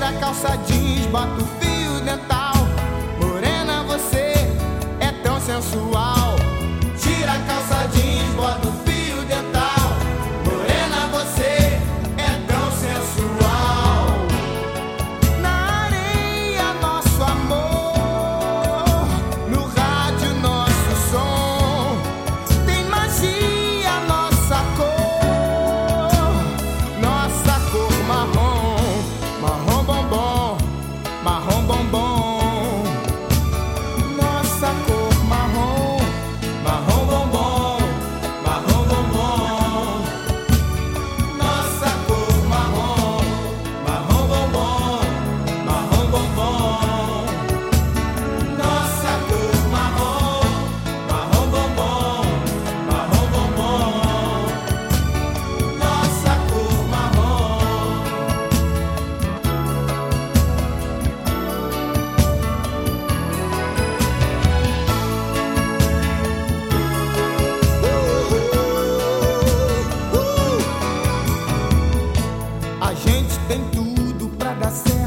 Tira a calça jeans, bota o fio dental. Morena, você é tão sensual. Tira a calça jeans, bota o fio dental. Morena, você é tão sensual. Na areia, nosso amor. No rádio, nosso som. Tem magia, nossa cor. Nossa cor marrom. Marrom bombom. Marrom bombom. Nossa cor marrom. Marrom bombom. Marrom bombom. Nossa cor marrom. Marrom bombom. Marrom bombom. Nossa cor marrom. Marrom bombom. Marrom bombom. Nossa cor marrom. A gente tem tudo pra dar certo.